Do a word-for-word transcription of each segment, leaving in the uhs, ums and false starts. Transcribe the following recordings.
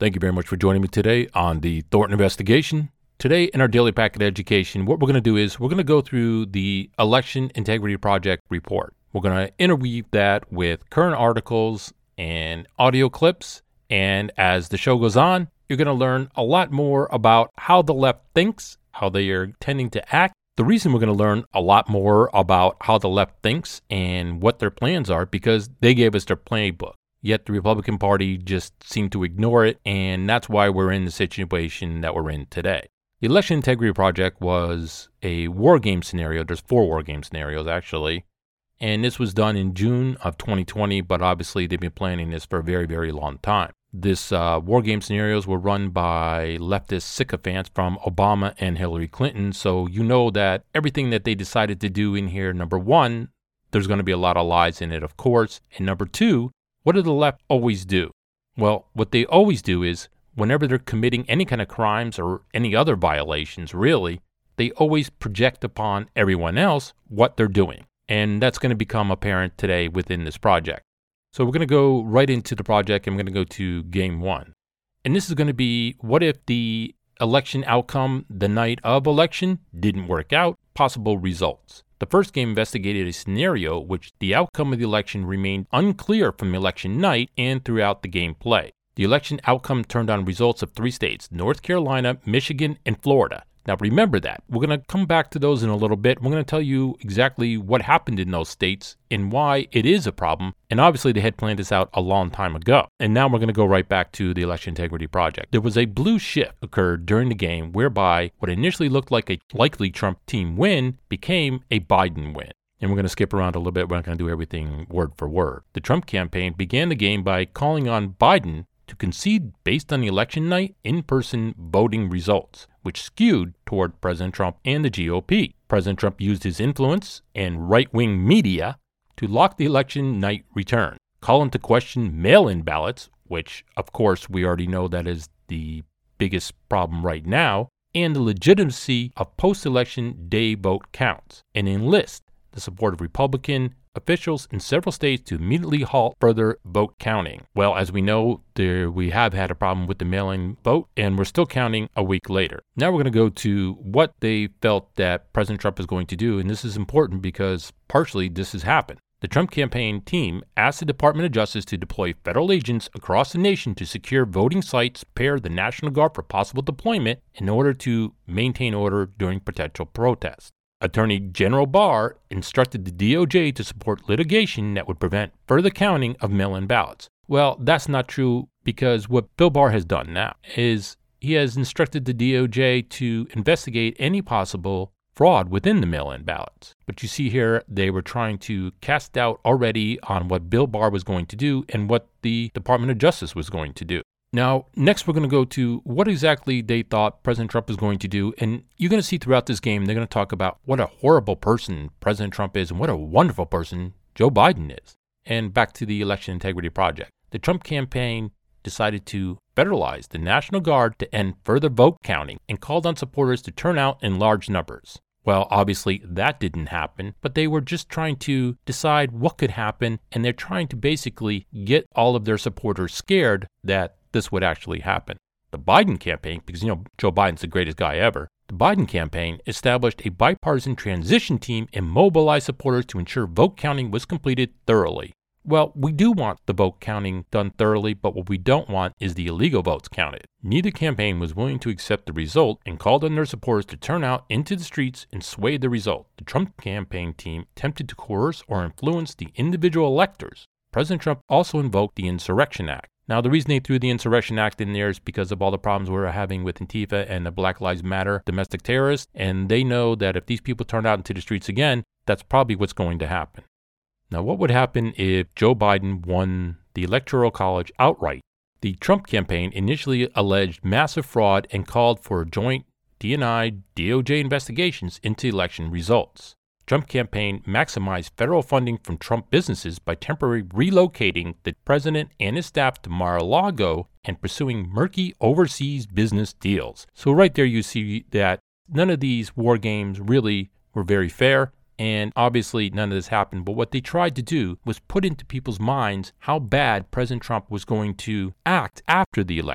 Thank you very much for joining me today on the Thornton Investigation. Today in our Daily Packet Education, what we're going to do is we're going to go through the Election Integrity Project report. We're going to interweave that with current articles and audio clips. And as the show goes on, you're going to learn a lot more about how the left thinks, how they are tending to act. The reason we're going to learn a lot more about how the left thinks and what their plans are because they gave us their playbook. Yet the Republican Party just seemed to ignore it, and that's why we're in the situation that we're in today. The Election Integrity Project was a war game scenario. There's four war game scenarios, actually. And this was done in June of twenty twenty, but obviously they've been planning this for a very, very long time. This uh, war game scenarios were run by leftist sycophants from Obama and Hillary Clinton, so you know that everything that they decided to do in here, number one, there's going to be a lot of lies in it, of course, and number two, what do the left always do? Well, what they always do is, whenever they're committing any kind of crimes or any other violations, really, they always project upon everyone else what they're doing. And that's going to become apparent today within this project. So we're going to go right into the project, and we're going to go to game one. And this is going to be, what if the election outcome the night of election didn't work out? Possible results. The first game investigated a scenario which the outcome of the election remained unclear from election night and throughout the gameplay. The election outcome turned on results of three states, North Carolina, Michigan, and Florida. Now remember that. We're going to come back to those in a little bit. We're going to tell you exactly what happened in those states and why it is a problem. And obviously they had planned this out a long time ago. And now we're going to go right back to the Election Integrity Project. There was a blue shift occurred during the game whereby what initially looked like a likely Trump team win became a Biden win. And we're going to skip around a little bit. We're not going to do everything word for word. The Trump campaign began the game by calling on Biden to concede based on the election night in-person voting results, which skewed toward President Trump and the G O P. President Trump used his influence and right-wing media to lock the election night return, call into question mail-in ballots, which, of course, we already know that is the biggest problem right now, and the legitimacy of post-election day vote counts, and enlist the support of Republican officials in several states to immediately halt further vote counting. Well, as we know, there we have had a problem with the mail-in vote, and we're still counting a week later. Now we're going to go to what they felt that President Trump is going to do, and this is important because partially this has happened. The Trump campaign team asked the Department of Justice to deploy federal agents across the nation to secure voting sites, pair the National Guard for possible deployment in order to maintain order during potential protests. Attorney General Barr instructed the D O J to support litigation that would prevent further counting of mail-in ballots. Well, that's not true because what Bill Barr has done now is he has instructed the D O J to investigate any possible fraud within the mail-in ballots. But you see here, they were trying to cast doubt already on what Bill Barr was going to do and what the Department of Justice was going to do. Now, next we're going to go to what exactly they thought President Trump was going to do. And you're going to see throughout this game, they're going to talk about what a horrible person President Trump is and what a wonderful person Joe Biden is. And back to the Election Integrity Project. The Trump campaign decided to federalize the National Guard to end further vote counting and called on supporters to turn out in large numbers. Well, obviously that didn't happen, but they were just trying to decide what could happen, and they're trying to basically get all of their supporters scared that this would actually happen. The Biden campaign, because you know Joe Biden's the greatest guy ever, the Biden campaign established a bipartisan transition team and mobilized supporters to ensure vote counting was completed thoroughly. Well, we do want the vote counting done thoroughly, but what we don't want is the illegal votes counted. Neither campaign was willing to accept the result and called on their supporters to turn out into the streets and sway the result. The Trump campaign team attempted to coerce or influence the individual electors. President Trump also invoked the Insurrection Act. Now, the reason they threw the Insurrection Act in there is because of all the problems we're having with Antifa and the Black Lives Matter domestic terrorists, and they know that if these people turn out into the streets again, that's probably what's going to happen. Now, what would happen if Joe Biden won the Electoral College outright? The Trump campaign initially alleged massive fraud and called for joint D N I D O J investigations into election results. Trump campaign maximized federal funding from Trump businesses by temporarily relocating the president and his staff to Mar-a-Lago and pursuing murky overseas business deals. So right there you see that none of these war games really were very fair, and obviously none of this happened. But what they tried to do was put into people's minds how bad President Trump was going to act after the election.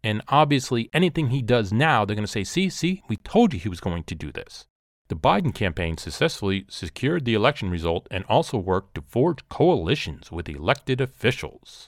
And obviously, anything he does now, they're going to say, see, see, we told you he was going to do this. The Biden campaign successfully secured the election result and also worked to forge coalitions with elected officials.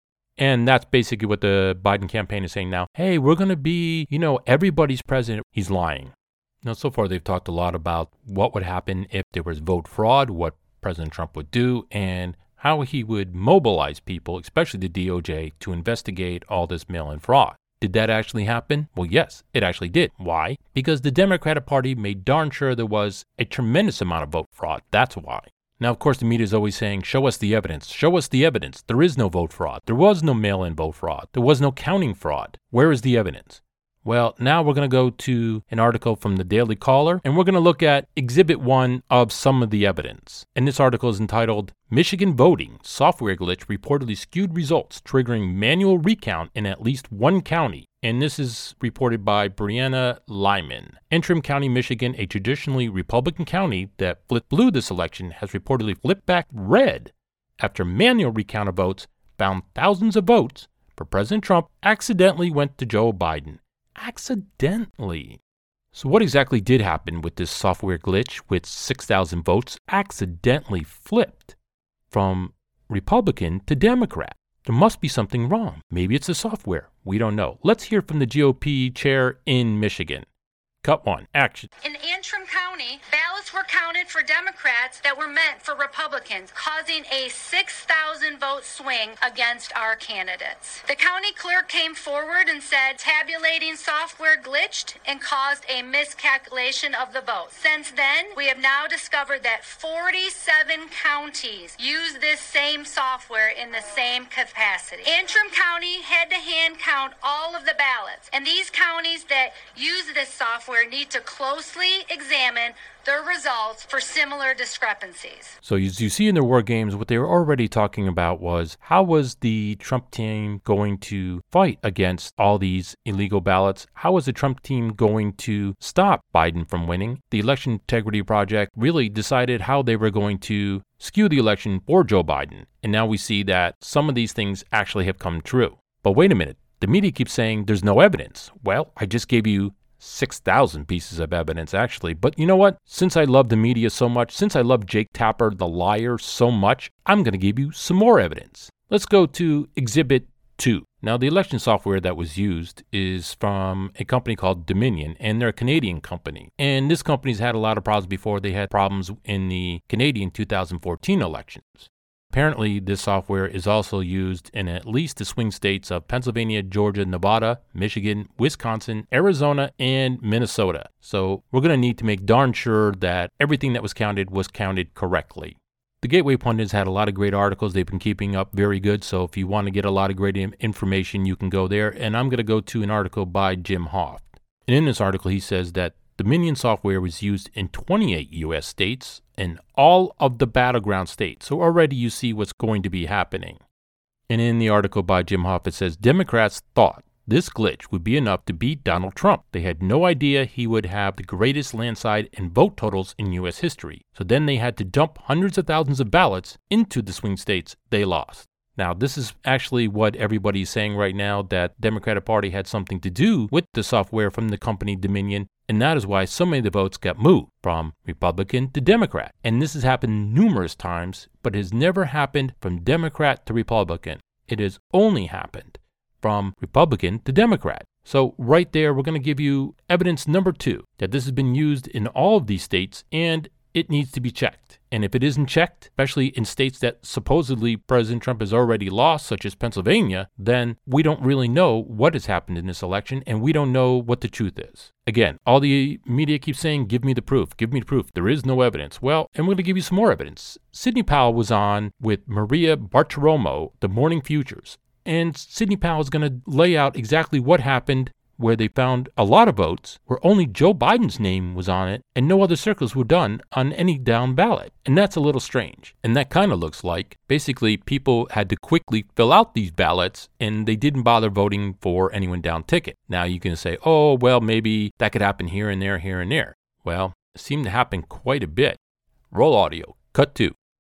And that's basically what the Biden campaign is saying now. Hey, we're going to be, you know, everybody's president. He's lying. Now, so far, they've talked a lot about what would happen if there was vote fraud, what President Trump would do, and how he would mobilize people, especially the D O J, to investigate all this mail-in fraud. Did that actually happen? Well, yes, it actually did. Why? Because the Democratic Party made darn sure there was a tremendous amount of vote fraud. That's why. Now, of course, the media is always saying, show us the evidence. Show us the evidence. There is no vote fraud. There was no mail-in vote fraud. There was no counting fraud. Where is the evidence? Well, now we're going to go to an article from the Daily Caller, and we're going to look at Exhibit one of some of the evidence. And this article is entitled, Michigan Voting Software Glitch Reportedly Skewed Results, Triggering Manual Recount in at Least One County. And this is reported by Brianna Lyman. Antrim County, Michigan, a traditionally Republican county that flipped blue this election, has reportedly flipped back red after manual recount of votes found thousands of votes for President Trump accidentally went to Joe Biden. Accidentally. So what exactly did happen with this software glitch with six thousand votes accidentally flipped from Republican to Democrat? There must be something wrong. Maybe it's the software. We don't know. Let's hear from the G O P chair in Michigan. Cut one. Action. In Antrim County, ballots were counted for Democrats that were meant for Republicans, causing a six thousand vote swing against our candidates. The county clerk came forward and said tabulating software glitched and caused a miscalculation of the vote. Since then, we have now discovered that forty-seven counties use this same software in the same capacity. Antrim County had to hand count all of the ballots, and these counties that use this software need to closely examine their results for similar discrepancies. So as you see in the war games, what they were already talking about was how was the Trump team going to fight against all these illegal ballots? How was the Trump team going to stop Biden from winning? The Election Integrity Project really decided how they were going to skew the election for Joe Biden. And now we see that some of these things actually have come true. But wait a minute. The media keeps saying there's no evidence. Well, I just gave you six thousand pieces of evidence, actually. But you know what? Since I love the media so much, since I love Jake Tapper, the liar, so much, I'm going to give you some more evidence. Let's go to Exhibit two. Now, the election software that was used is from a company called Dominion, and they're a Canadian company. And this company's had a lot of problems before. They had problems in the Canadian two thousand fourteen elections. Apparently, this software is also used in at least the swing states of Pennsylvania, Georgia, Nevada, Michigan, Wisconsin, Arizona, and Minnesota. So we're going to need to make darn sure that everything that was counted was counted correctly. The Gateway Pundits had a lot of great articles. They've been keeping up very good. So if you want to get a lot of great information, you can go there. And I'm going to go to an article by Jim Hoft. And in this article, he says that Dominion software was used in twenty-eight U S states and all of the battleground states. So already you see what's going to be happening. And in the article by Jim Hoft, it says Democrats thought this glitch would be enough to beat Donald Trump. They had no idea he would have the greatest landslide in vote totals in U S history. So then they had to dump hundreds of thousands of ballots into the swing states they lost. Now, this is actually what everybody's saying right now, that the Democratic Party had something to do with the software from the company Dominion, and that is why so many of the votes got moved from Republican to Democrat. And this has happened numerous times, but it has never happened from Democrat to Republican. It has only happened from Republican to Democrat. So right there, we're going to give you evidence number two, that this has been used in all of these states, and it needs to be checked. And if it isn't checked, especially in states that supposedly President Trump has already lost, such as Pennsylvania, then we don't really know what has happened in this election, and we don't know what the truth is. Again, all the media keeps saying, give me the proof, give me the proof. There is no evidence. Well, and we're going to give you some more evidence. Sidney Powell was on with Maria Bartiromo, the Morning Futures, and Sidney Powell is going to lay out exactly what happened where they found a lot of votes where only Joe Biden's name was on it and no other circles were done on any down ballot. And that's a little strange. And that kind of looks like basically people had to quickly fill out these ballots and they didn't bother voting for anyone down ticket. Now you can say, oh, well, maybe that could happen here and there, here and there. Well, it seemed to happen quite a bit. Roll audio. Cut two.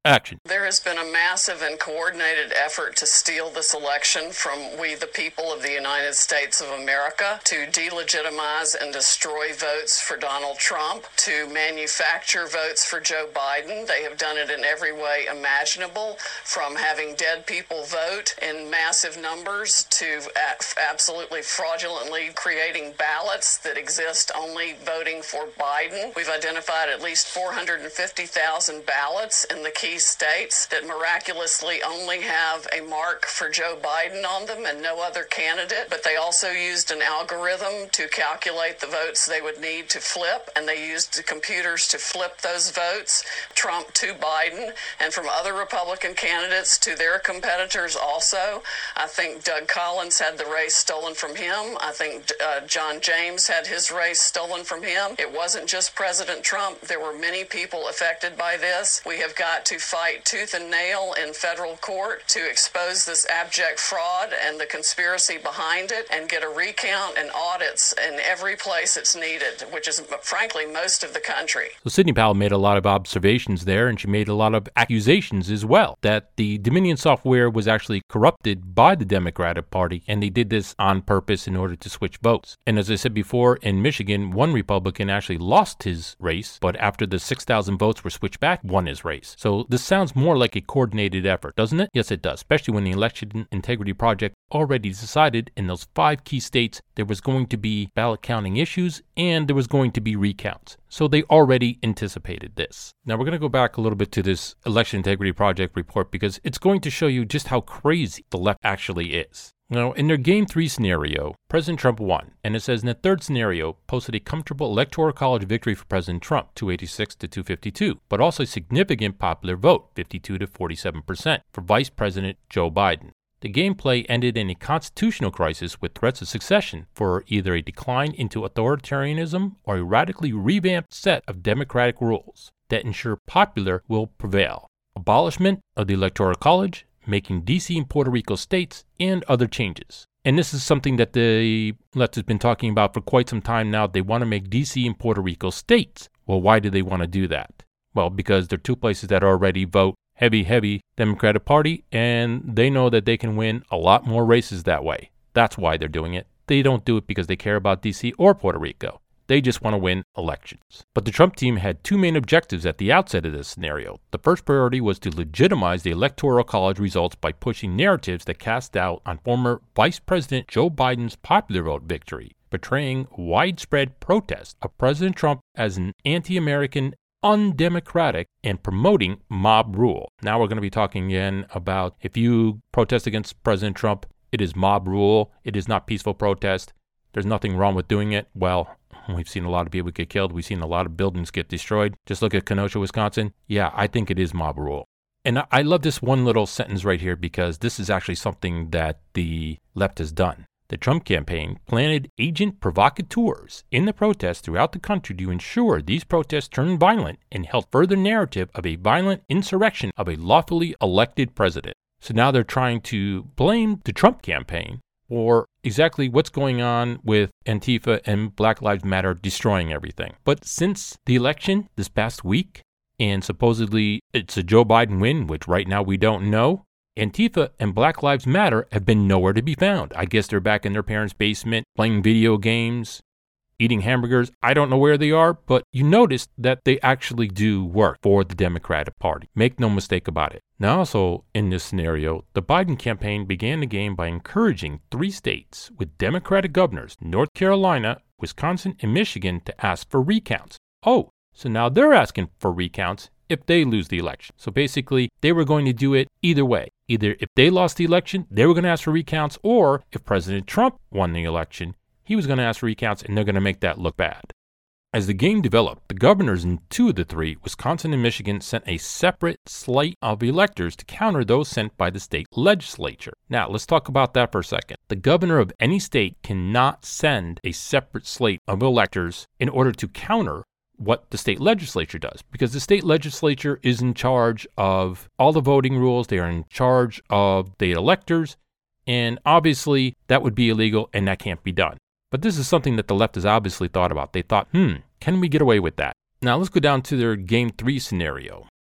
Action. There has been a massive and coordinated effort to steal this election from we the people of the United States of America, to delegitimize and destroy votes for Donald Trump, to manufacture votes for Joe Biden. They have done it in every way imaginable, from having dead people vote in massive numbers to absolutely fraudulently creating ballots that exist only voting for Biden. We've identified at least four hundred fifty thousand ballots in the key states that miraculously only have a mark for Joe Biden on them and no other candidate, but they also used an algorithm to calculate the votes they would need to flip, and they used the computers to flip those votes, Trump to Biden, and from other Republican candidates to their competitors also. I think Doug Collins had the race stolen from him. I think uh, John James had his race stolen from him. It wasn't just President Trump. There were many people affected by this. We have got to fight tooth and nail in federal court to expose this abject fraud and the conspiracy behind it, and get a recount and audits in every place it's needed, which is frankly most of the country. So Sidney Powell made a lot of observations there, and she made a lot of accusations as well that the Dominion software was actually corrupted by the Democratic Party, and they did this on purpose in order to switch votes. And as I said before, in Michigan, one Republican actually lost his race, but after the six thousand votes were switched back, won his race. So this sounds more like a coordinated effort, doesn't it? Yes, it does, especially when the Election Integrity Project already decided in those five key states there was going to be ballot counting issues and there was going to be recounts. So they already anticipated this. Now we're going to go back a little bit to this Election Integrity Project report because it's going to show you just how crazy the left actually is. Now, in their Game three scenario, President Trump won, and it says in the third scenario, posted a comfortable Electoral College victory for President Trump, two eighty-six to two fifty-two, but also a significant popular vote, fifty-two to forty-seven percent, for Vice President Joe Biden. The gameplay ended in a constitutional crisis with threats of succession for either a decline into authoritarianism or a radically revamped set of democratic rules that ensure popular will prevail. Abolishment of the Electoral College, making D C and Puerto Rico states, and other changes. And this is something that the left has been talking about for quite some time now. They want to make D C and Puerto Rico states. Well, why do they want to do that? Well, because they're two places that already vote heavy, heavy Democratic Party, and they know that they can win a lot more races that way. That's why they're doing it. They don't do it because they care about D C or Puerto Rico. They just want to win elections. But the Trump team had two main objectives at the outset of this scenario. The first priority was to legitimize the Electoral College results by pushing narratives that cast doubt on former Vice President Joe Biden's popular vote victory, portraying widespread protest of President Trump as an anti-American, undemocratic, and promoting mob rule. Now we're going to be talking again about if you protest against President Trump, it is mob rule. It is not peaceful protest. There's nothing wrong with doing it. Well, we've seen a lot of people get killed. We've seen a lot of buildings get destroyed. Just look at Kenosha, Wisconsin. Yeah, I think it is mob rule. And I love this one little sentence right here because this is actually something that the left has done. The Trump campaign planted agent provocateurs in the protests throughout the country to ensure these protests turned violent and held further narrative of a violent insurrection of a lawfully elected president. So now they're trying to blame the Trump campaign or exactly what's going on with Antifa and Black Lives Matter destroying everything. But since the election this past week, and supposedly it's a Joe Biden win, which right now we don't know, Antifa and Black Lives Matter have been nowhere to be found. I guess they're back in their parents' basement, playing video games, eating hamburgers. I don't know where they are, but you notice that they actually do work for the Democratic Party. Make no mistake about it. Now also, in this scenario, the Biden campaign began the game by encouraging three states with Democratic governors, North Carolina, Wisconsin, and Michigan, to ask for recounts. Oh, so now they're asking for recounts if they lose the election. So basically, they were going to do it either way. Either if they lost the election, they were going to ask for recounts, or if President Trump won the election, he was going to ask for recounts, and they're going to make that look bad. As the game developed, the governors in two of the three, Wisconsin and Michigan, sent a separate slate of electors to counter those sent by the state legislature. Now, let's talk about that for a second. The governor of any state cannot send a separate slate of electors in order to counter what the state legislature does, because the state legislature is in charge of all the voting rules. They are in charge of the electors, and obviously that would be illegal and that can't be done. But this is something that the left has obviously thought about. They thought, hmm, can we get away with that? Now let's go down to their game three scenario.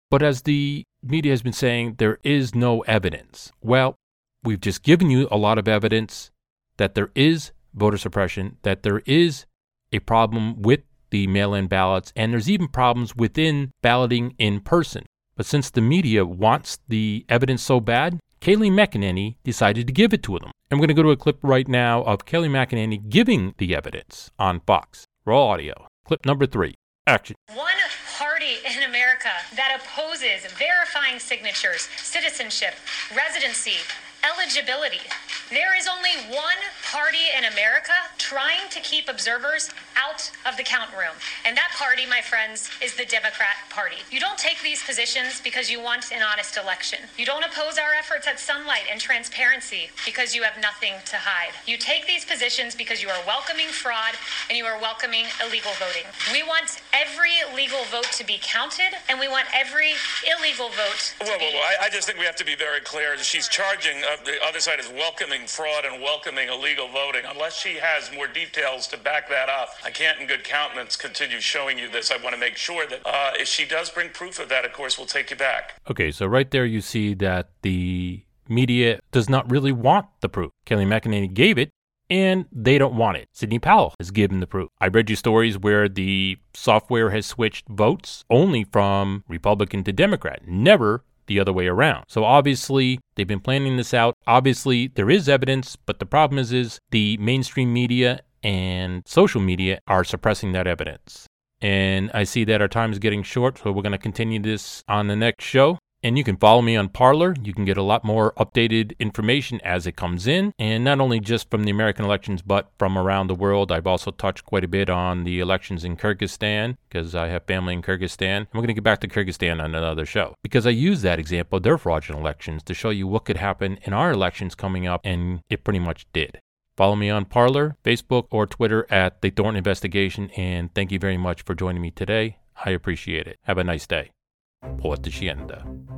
But as the media has been saying, there is no evidence. Well, we've just given you a lot of evidence that there is voter suppression, that there is a problem with the mail-in ballots, and there's even problems within balloting in person. But since the media wants the evidence so bad, Kayleigh McEnany decided to give it to them. And we're going to go to a clip right now of Kayleigh McEnany giving the evidence on Fox. Raw audio. Clip number three. Action. One party in America that opposes verifying signatures, citizenship, residency, eligibility. There is only one party in America trying to keep observers out of the count room. And that party, my friends, is the Democrat Party. You don't take these positions because you want an honest election. You don't oppose our efforts at sunlight and transparency because you have nothing to hide. You take these positions because you are welcoming fraud and you are welcoming illegal voting. We want every legal vote to be counted, and we want every illegal vote to well, be... Well, well, I, I just think we have to be very clear. She's charging, uh, the other side is welcoming fraud and welcoming illegal voting. Unless she has more details to back that up, I can't in good countenance continue showing you this. I want to make sure that uh, if she does bring proof of that, of course, we'll take you back. Okay, so right there you see that the media does not really want the proof. Kayleigh McEnany gave it, and they don't want it. Sidney Powell has given the proof. I read you stories where the software has switched votes only from Republican to Democrat, never the other way around. So obviously, they've been planning this out. Obviously, there is evidence, but the problem is, is the mainstream media and social media are suppressing that evidence. And I see that our time is getting short, so we're going to continue this on the next show. And you can follow me on Parler. You can get a lot more updated information as it comes in. And not only just from the American elections, but from around the world. I've also touched quite a bit on the elections in Kyrgyzstan because I have family in Kyrgyzstan. And we're going to get back to Kyrgyzstan on another show because I use that example of their fraudulent elections to show you what could happen in our elections coming up. And it pretty much did. Follow me on Parler, Facebook, or Twitter at The Thornton Investigation. And thank you very much for joining me today. I appreciate it. Have a nice day. På återseende.